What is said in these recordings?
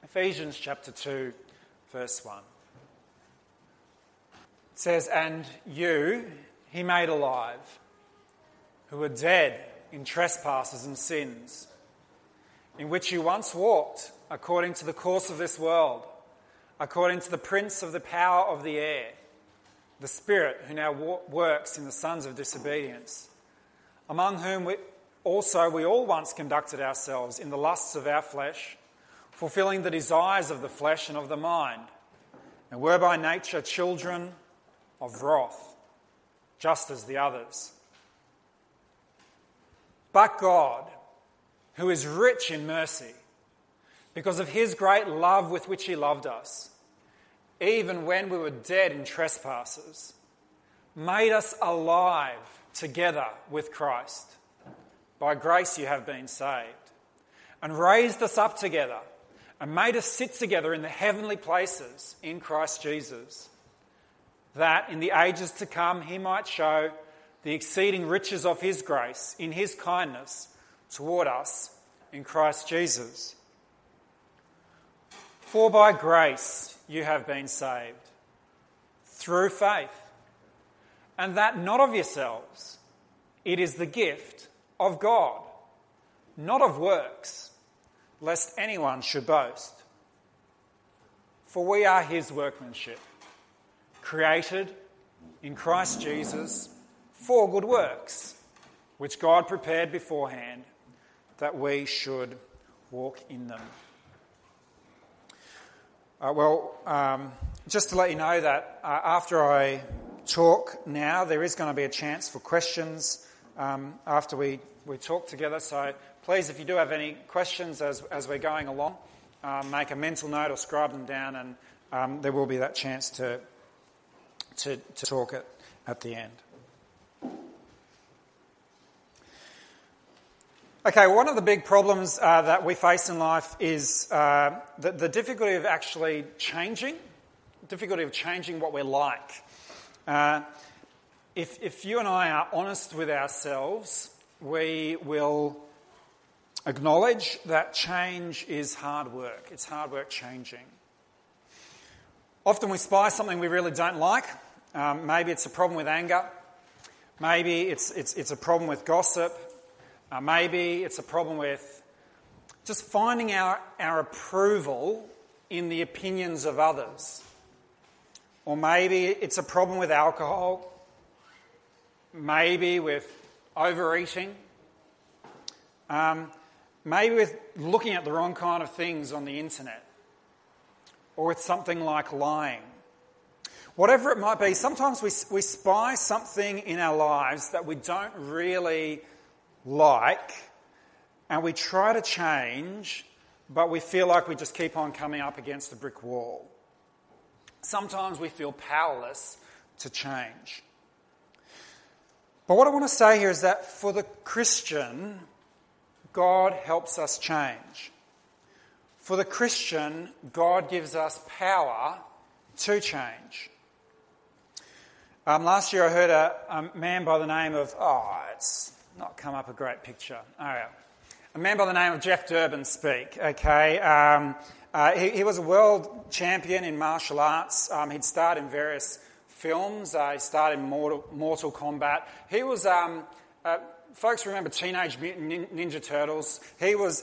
Ephesians chapter 2, verse 1. It says, "And you he made alive, who were dead in trespasses and sins, in which you once walked according to the course of this world, according to the prince of the power of the air, the spirit who now works in the sons of disobedience, among whom we all once conducted ourselves in the lusts of our flesh, fulfilling the desires of the flesh and of the mind, and were by nature children of wrath, just as the others. But God, who is rich in mercy, because of his great love with which he loved us, even when we were dead in trespasses, made us alive together with Christ. By grace you have been saved, and raised us up together, and made us sit together in the heavenly places in Christ Jesus, that in the ages to come he might show the exceeding riches of his grace in his kindness toward us in Christ Jesus. For by grace you have been saved, through faith, and that not of yourselves. It is the gift of God, not of works, lest anyone should boast. For we are his workmanship, created in Christ Jesus for good works, which God prepared beforehand that we should walk in them." Just to let you know that after I talk now, there is going to be a chance for questions after we talk together. So please, if you do have any questions as we're going along, make a mental note or scribe them down, and there will be that chance to talk at the end. Okay, one of the big problems that we face in life is the difficulty of actually changing what we're like. If you and I are honest with ourselves, we will acknowledge that change is hard work. It's hard work changing. Often we spy something we really don't like. Maybe it's a problem with anger. Maybe it's a problem with gossip. Maybe it's a problem with just finding our approval in the opinions of others. Or maybe it's a problem with alcohol. Maybe with overeating. Maybe with looking at the wrong kind of things on the internet. Or with something like lying. Whatever it might be, sometimes we spy something in our lives that we don't really like, and we try to change, but we feel like we just keep on coming up against a brick wall. Sometimes we feel powerless to change. But what I want to say here is that for the Christian, God helps us change. For the Christian, God gives us power to change. Last year I heard a man by the name of, it's not come up a great picture. A man by the name of Jeff Durbin speak, okay? He was a world champion in martial arts. He'd starred in various films. He starred in Mortal Kombat. He was, folks remember Teenage Mutant Ninja Turtles. He was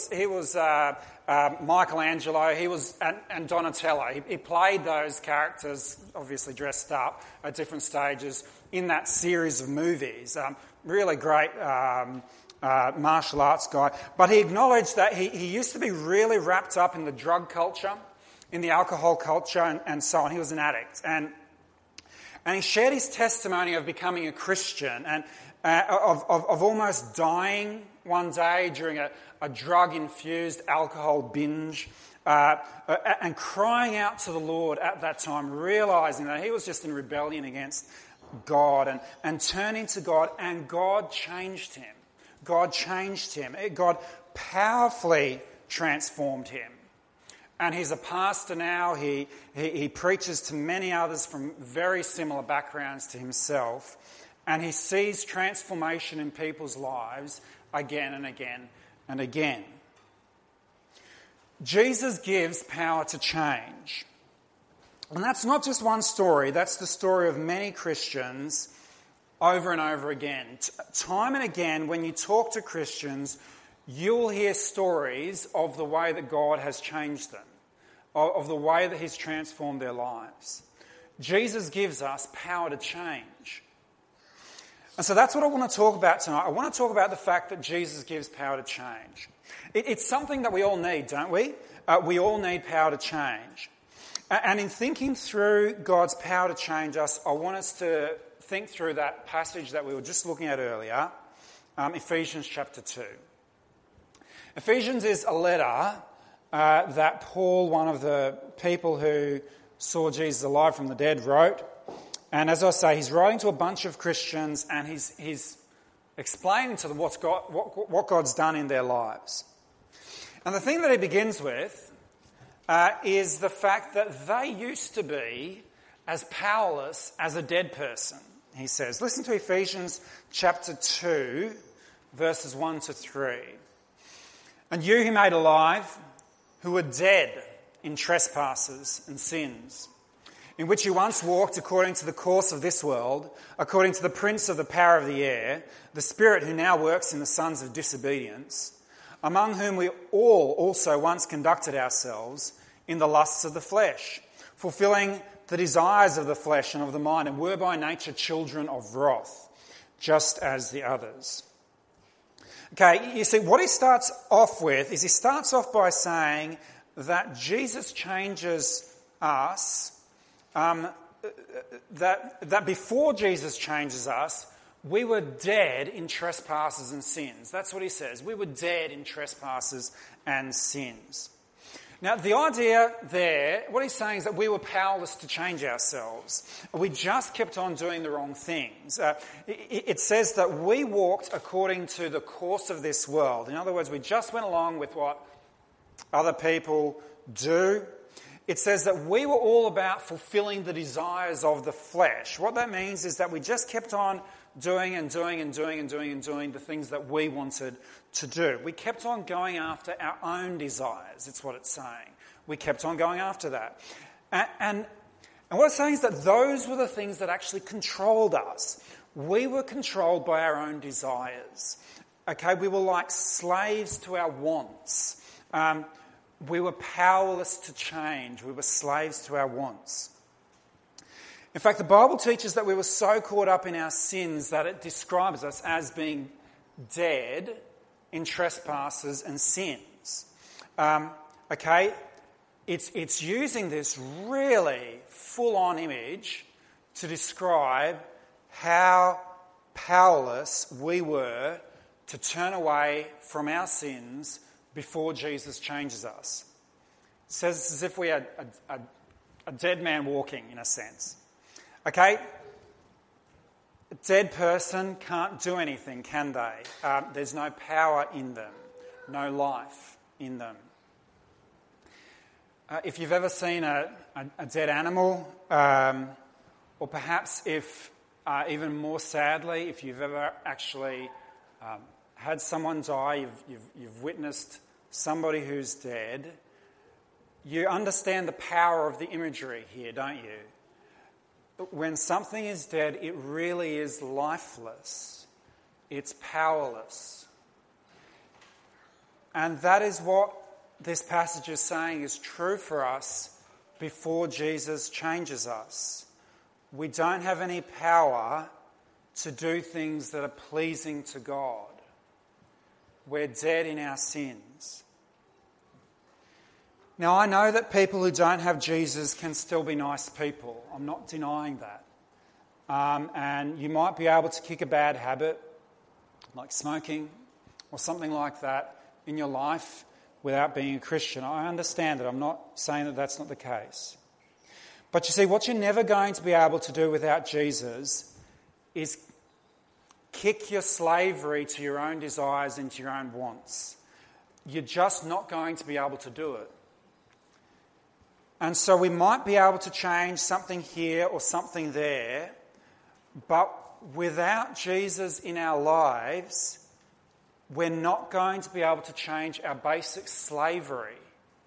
Michelangelo. He was, and Donatello. He played those characters, obviously dressed up at different stages in that series of movies. Really great martial arts guy. But he acknowledged that he used to be really wrapped up in the drug culture, in the alcohol culture, and so on. He was an addict. And he shared his testimony of becoming a Christian and of almost dying one day during a drug-infused alcohol binge and crying out to the Lord at that time, realising that he was just in rebellion against God and turning to God, and God changed him. God changed him. God powerfully transformed him. And he's a pastor now. He preaches to many others from very similar backgrounds to himself. And he sees transformation in people's lives again and again and again. Jesus gives power to change. And that's not just one story, that's the story of many Christians over and over again. Time and again, when you talk to Christians, you'll hear stories of the way that God has changed them, of the way that He's transformed their lives. Jesus gives us power to change. And so that's what I want to talk about tonight. I want to talk about the fact that Jesus gives power to change. It's something that we all need, don't we? We all need power to change. And in thinking through God's power to change us, I want us to think through that passage that we were just looking at earlier, Ephesians chapter 2. Ephesians is a letter that Paul, one of the people who saw Jesus alive from the dead, wrote. And as I say, he's writing to a bunch of Christians and he's explaining to them what God's done in their lives. And the thing that he begins with is the fact that they used to be as powerless as a dead person, he says. Listen to Ephesians chapter 2, verses 1 to 3. And you he made alive, who were dead in trespasses and sins, in which you once walked according to the course of this world, according to the prince of the power of the air, the spirit who now works in the sons of disobedience, among whom we all also once conducted ourselves in the lusts of the flesh, fulfilling the desires of the flesh and of the mind, and were by nature children of wrath, just as the others. Okay, you see, what he starts off with is he starts off by saying that Jesus changes us, that before Jesus changes us, we were dead in trespasses and sins. That's what he says. We were dead in trespasses and sins. Now, the idea there, what he's saying is that we were powerless to change ourselves. We just kept on doing the wrong things. It says that we walked according to the course of this world. In other words, we just went along with what other people do. It says that we were all about fulfilling the desires of the flesh. What that means is that we just kept on doing the things that we wanted to do. We kept on going after our own desires. It's what it's saying. We kept on going after that. And what it's saying is that those were the things that actually controlled us. We were controlled by our own desires. Okay, we were like slaves to our wants. We were powerless to change. We were slaves to our wants. In fact, the Bible teaches that we were so caught up in our sins that it describes us as being dead in trespasses and sins. Okay? It's using this really full-on image to describe how powerless we were to turn away from our sins before Jesus changes us. It says it's as if we had a dead man walking, in a sense. Okay? A dead person can't do anything, can they? There's no power in them, no life in them. If you've ever seen a dead animal, or perhaps if, even more sadly, if you've ever actually had someone die, you've witnessed somebody who's dead, you understand the power of the imagery here, don't you? When something is dead, it really is lifeless. It's powerless. And that is what this passage is saying is true for us before Jesus changes us. We don't have any power to do things that are pleasing to God. We're dead in our sins. Now, I know that people who don't have Jesus can still be nice people. I'm not denying that. And you might be able to kick a bad habit, like smoking or something like that, in your life without being a Christian. I understand that. I'm not saying that that's not the case. But you see, what you're never going to be able to do without Jesus is kick your slavery to your own desires and to your own wants. You're just not going to be able to do it. And so we might be able to change something here or something there, but without Jesus in our lives, we're not going to be able to change our basic slavery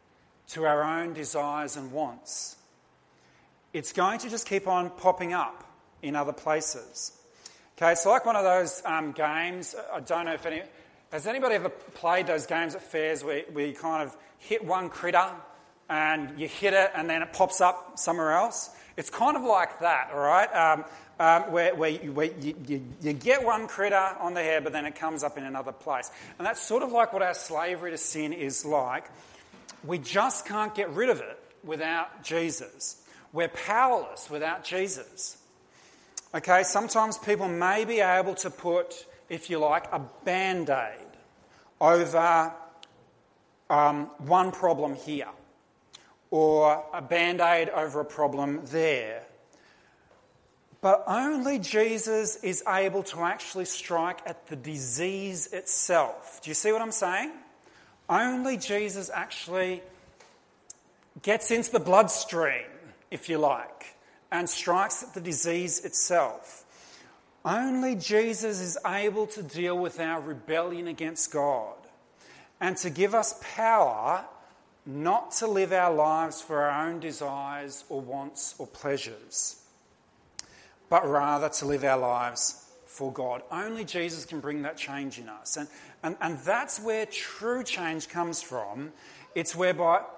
to our own desires and wants. It's going to just keep on popping up in other places. Okay, it's like one of those games. I don't know if has anybody ever played those games at fairs where you kind of hit one critter and you hit it and then it pops up somewhere else? It's kind of like that, all right? Where you get one critter on the head, but then it comes up in another place. And that's sort of like what our slavery to sin is like. We just can't get rid of it without Jesus. We're powerless without Jesus. Okay, sometimes people may be able to put, if you like, a Band-Aid over one problem here, or a Band-Aid over a problem there. But only Jesus is able to actually strike at the disease itself. Do you see what I'm saying? Only Jesus actually gets into the bloodstream, if you like, and strikes at the disease itself. Only Jesus is able to deal with our rebellion against God and to give us power not to live our lives for our own desires or wants or pleasures, but rather to live our lives for God. Only Jesus can bring that change in us. And that's where true change comes from. It's where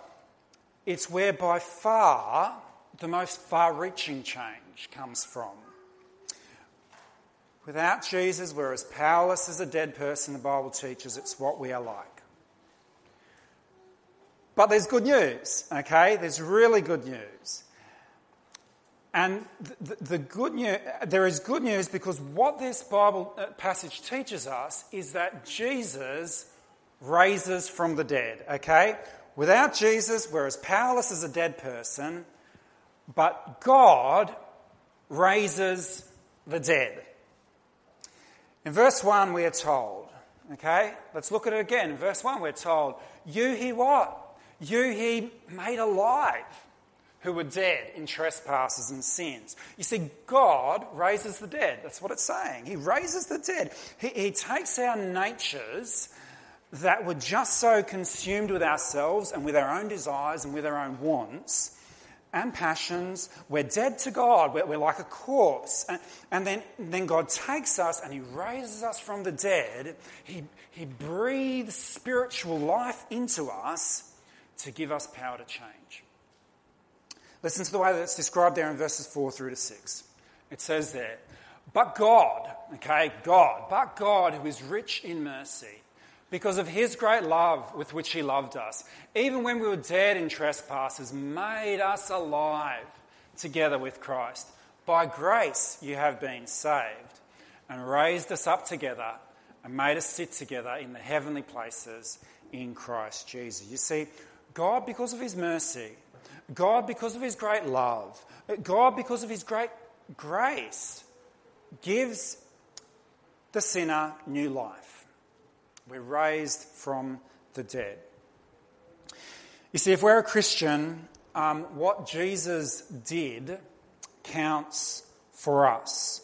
by far the most far-reaching change comes from. Without Jesus, we're as powerless as a dead person, the Bible teaches. It's what we are like. But there's good news, okay? There's really good news. And the good news, there is good news because what this Bible passage teaches us is that Jesus raises from the dead, okay? Without Jesus, we're as powerless as a dead person, but God raises the dead. In verse 1 we are told, okay, let's look at it again. In verse 1 we're told, you he what? You he made alive who were dead in trespasses and sins. You see, God raises the dead. That's what it's saying. He raises the dead. He takes our natures that were just so consumed with ourselves and with our own desires and with our own wants and passions. We're dead to God. We're like a corpse. And then God takes us and he raises us from the dead. He breathes spiritual life into us to give us power to change. Listen to the way that it's described there in verses 4 through to 6. It says there, but God, who is rich in mercy, because of his great love with which he loved us, even when we were dead in trespasses, made us alive together with Christ. By grace you have been saved, and raised us up together and made us sit together in the heavenly places in Christ Jesus. You see, God, because of his mercy, God, because of his great love, God, because of his great grace, gives the sinner new life. We're raised from the dead. You see, if we're a Christian, what Jesus did counts for us.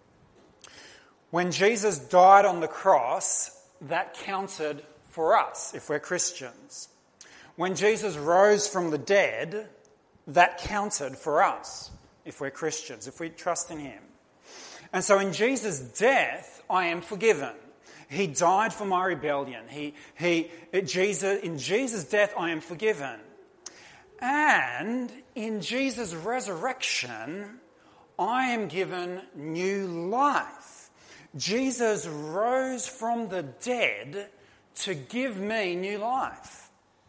When Jesus died on the cross, that counted for us if we're Christians. When Jesus rose from the dead, that counted for us if we're Christians, if we trust in him. And so in Jesus' death, I am forgiven. He died for my rebellion. In Jesus' death, I am forgiven. And in Jesus' resurrection, I am given new life. Jesus rose from the dead to give me new life.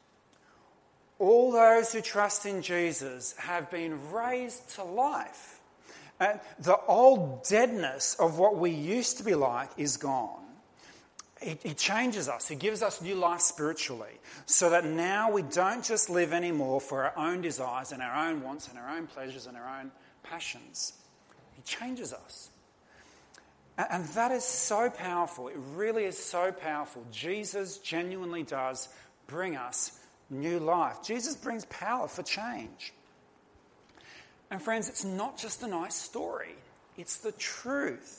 All those who trust in Jesus have been raised to life. The old deadness of what we used to be like is gone. He changes us. He gives us new life spiritually so that now we don't just live anymore for our own desires and our own wants and our own pleasures and our own passions. He changes us. And that is so powerful. It really is so powerful. Jesus genuinely does bring us new life. Jesus brings power for change. And friends, it's not just a nice story. It's the truth.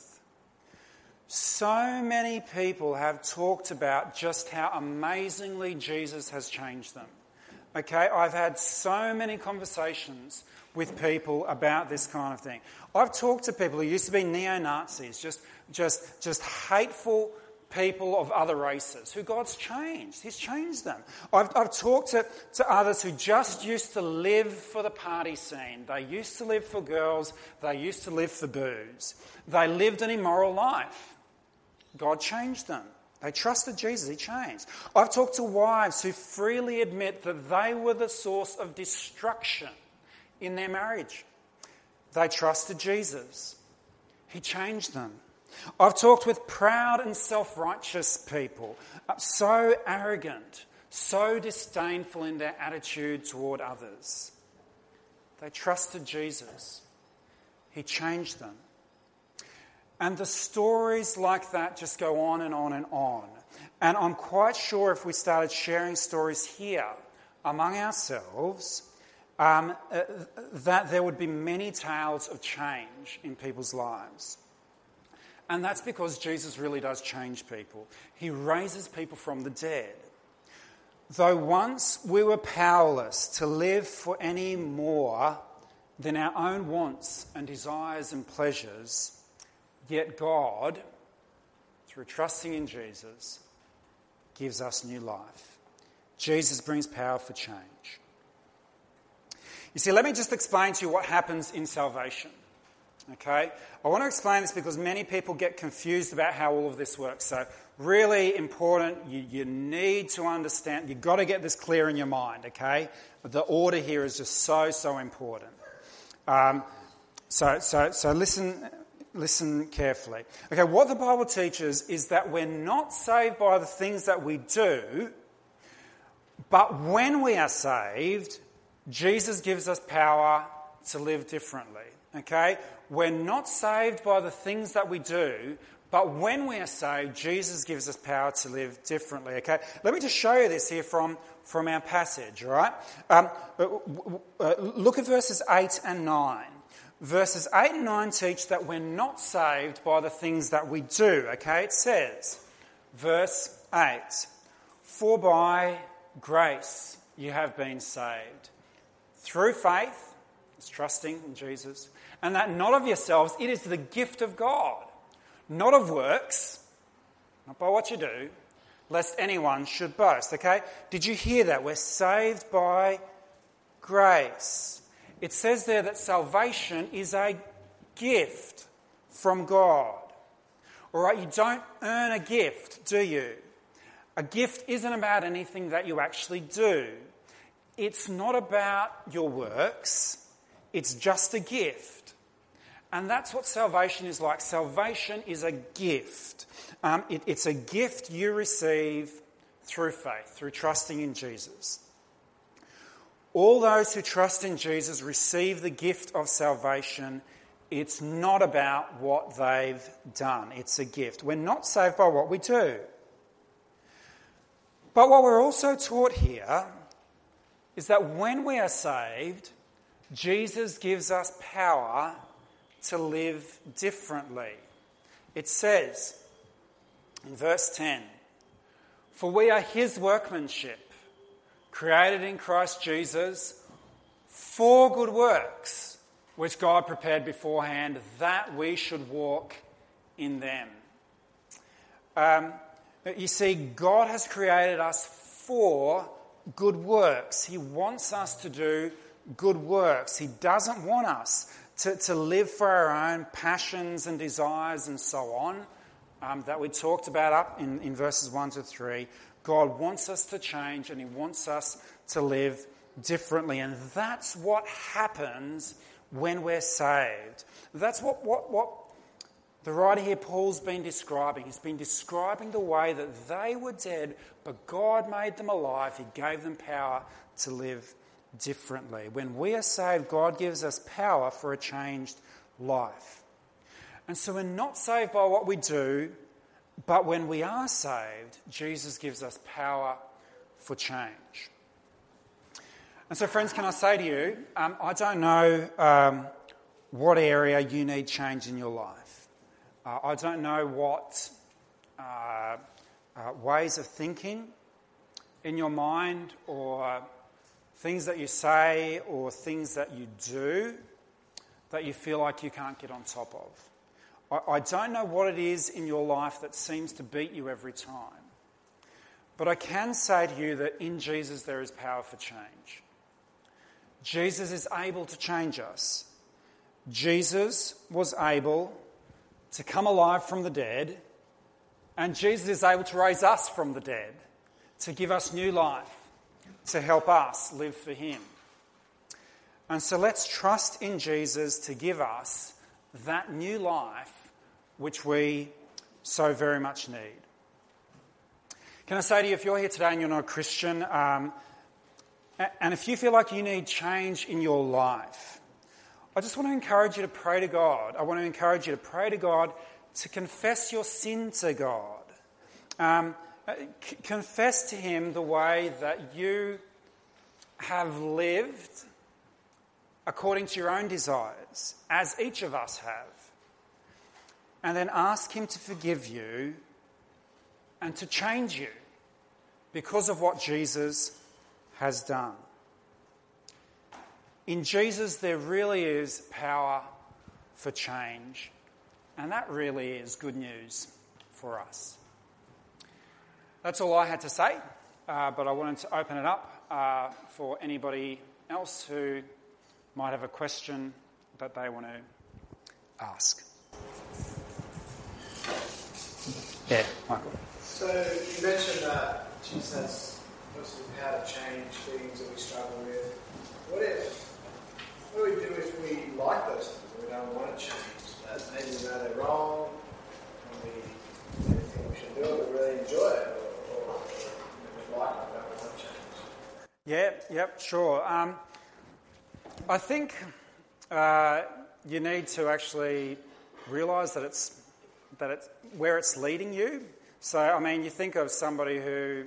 So many people have talked about just how amazingly Jesus has changed them. Okay, I've had so many conversations with people about this kind of thing. I've talked to people who used to be neo-Nazis, just hateful people of other races who God's changed. He's changed them. I've talked to others who just used to live for the party scene. They used to live for girls. They used to live for booze. They lived an immoral life. God changed them. They trusted Jesus. He changed. I've talked to wives who freely admit that they were the source of destruction in their marriage. They trusted Jesus. He changed them. I've talked with proud and self-righteous people, so arrogant, so disdainful in their attitude toward others. They trusted Jesus. He changed them. And the stories like that just go on and on and on. And I'm quite sure if we started sharing stories here among ourselves, that there would be many tales of change in people's lives. And that's because Jesus really does change people. He raises people from the dead. Though once we were powerless to live for any more than our own wants and desires and pleasures, yet God, through trusting in Jesus, gives us new life. Jesus brings power for change. You see, let me just explain to you what happens in salvation. Okay? I want to explain this because many people get confused about how all of this works. So, really important, you need to understand, you've got to get this clear in your mind, okay? The order here is just so important. So listen carefully. Okay, what the Bible teaches is that we're not saved by the things that we do, but when we are saved, Jesus gives us power to live differently. Okay? We're not saved by the things that we do, but when we are saved, Jesus gives us power to live differently. Okay? Let me just show you this here from our passage, all right? Look at verses 8 and 9. Verses 8 and 9 teach that we're not saved by the things that we do. Okay? It says, verse 8, "For by grace you have been saved, through faith," it's trusting in Jesus, "and that not of yourselves, it is the gift of God, not of works," not by what you do, "lest anyone should boast." Okay? Did you hear that? We're saved by grace. It says there that salvation is a gift from God. All right? You don't earn a gift, do you? A gift isn't about anything that you actually do. It's not about your works. It's just a gift. And that's what salvation is like. Salvation is a gift. It's a gift you receive through faith, through trusting in Jesus. All those who trust in Jesus receive the gift of salvation. It's not about what they've done. It's a gift. We're not saved by what we do. But what we're also taught here is that when we are saved, Jesus gives us power to live differently. It says in verse 10, "For we are his workmanship, created in Christ Jesus for good works, which God prepared beforehand that we should walk in them." You see, God has created us for good works. He wants us to do good works. He doesn't want us to live for our own passions and desires and so on, that we talked about up in verses 1 to 3. God wants us to change and he wants us to live differently. And that's what happens when we're saved. That's what the writer here, Paul's been describing. He's been describing the way that they were dead, but God made them alive. He gave them power to live differently. When we are saved, God gives us power for a changed life. And so we're not saved by what we do, but when we are saved, Jesus gives us power for change. And so, friends, can I say to you, I don't know what area you need change in your life. I don't know what ways of thinking in your mind or things that you say or things that you do that you feel like you can't get on top of. I don't know what it is in your life that seems to beat you every time. But I can say to you that in Jesus there is power for change. Jesus is able to change us. Jesus was able to come alive from the dead, and Jesus is able to raise us from the dead, to give us new life, to help us live for him. And so let's trust in Jesus to give us that new life which we so very much need. Can I say to you, if you're here today and you're not a Christian, and if you feel like you need change in your life, I just want to encourage you to pray to God. I want to encourage you to pray to God, to confess your sin to God. Confess to him the way that you have lived according to your own desires, as each of us have. And then ask him to forgive you and to change you because of what Jesus has done. In Jesus, there really is power for change, and that really is good news for us. That's all I had to say, but I wanted to open it up for anybody else who might have a question that they want to ask. Yeah, Michael. So you mentioned that Jesus has obviously power to change things that we struggle with. What do we do if we like those things and we don't want to change? That maybe we know they're wrong and we maybe think we should do it, but really enjoy it, or we like it but don't want to change? Yep, sure. I think you need to actually realise that it's where it's leading you. So, I mean, you think of somebody who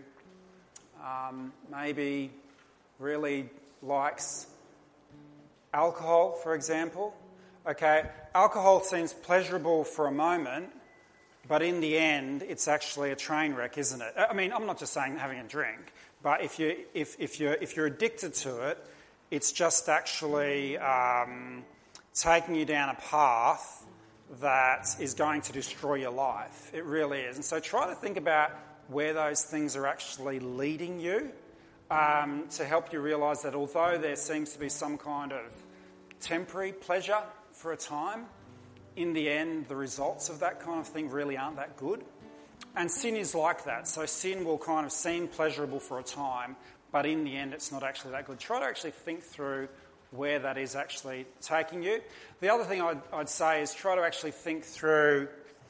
maybe really likes alcohol, for example. Okay, alcohol seems pleasurable for a moment, but in the end, it's actually a train wreck, isn't it? I mean, I'm not just saying having a drink, but if you're addicted to it, it's just actually taking you down a path that is going to destroy your life. It really is. And so try to think about where those things are actually leading you, to help you realise that although there seems to be some kind of temporary pleasure for a time, in the end the results of that kind of thing really aren't that good. And sin is like that. So sin will kind of seem pleasurable for a time, but in the end it's not actually that good. Try to actually think through where that is actually taking you. The other thing I'd say is try to actually think through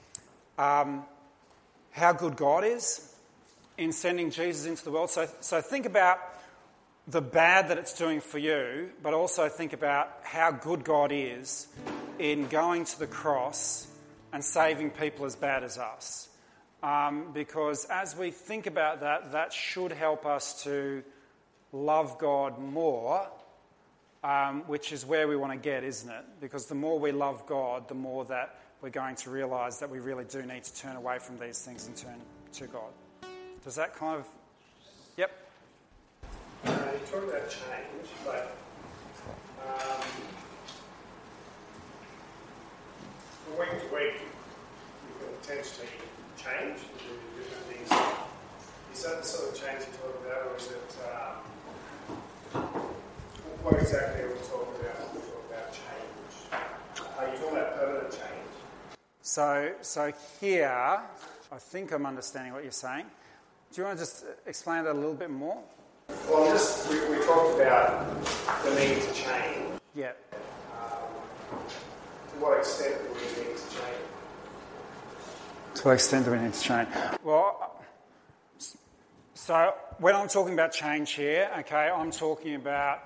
how good God is in sending Jesus into the world. So think about the bad that it's doing for you, but also think about how good God is in going to the cross and saving people as bad as us. Because as we think about that, that should help us to love God more, which is where we want to get, isn't it? Because the more we love God, the more that we're going to realise that we really do need to turn away from these things and turn to God. Does that kind of... Yep. You talk about change, but from week to week, you can potentially change and do different things. Is that the sort of change you talk about, or is it... what exactly are we talking about when we talk about change? Are you talking about permanent change? So here, I think I'm understanding what you're saying. Do you want to just explain that a little bit more? Well, we talked about the need to change. Yeah. To what extent do we need to change? To what extent do we need to change? Well, so when I'm talking about change here, okay, I'm talking about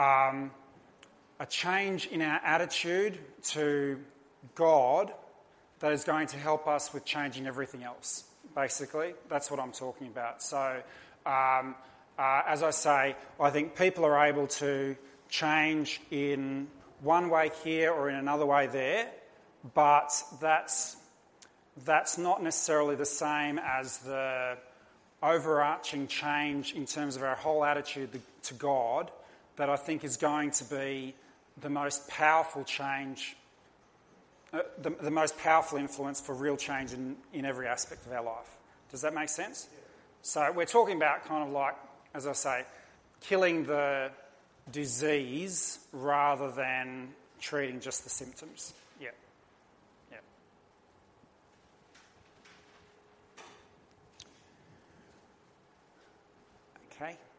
a change in our attitude to God that is going to help us with changing everything else, basically. That's what I'm talking about. So, as I say, I think people are able to change in one way here or in another way there, but that's not necessarily the same as the overarching change in terms of our whole attitude to God that I think is going to be the most powerful change, the most powerful influence for real change in every aspect of our life. Does that make sense? Yeah. So we're talking about kind of like, as I say, killing the disease rather than treating just the symptoms. Yeah. Yeah. Okay.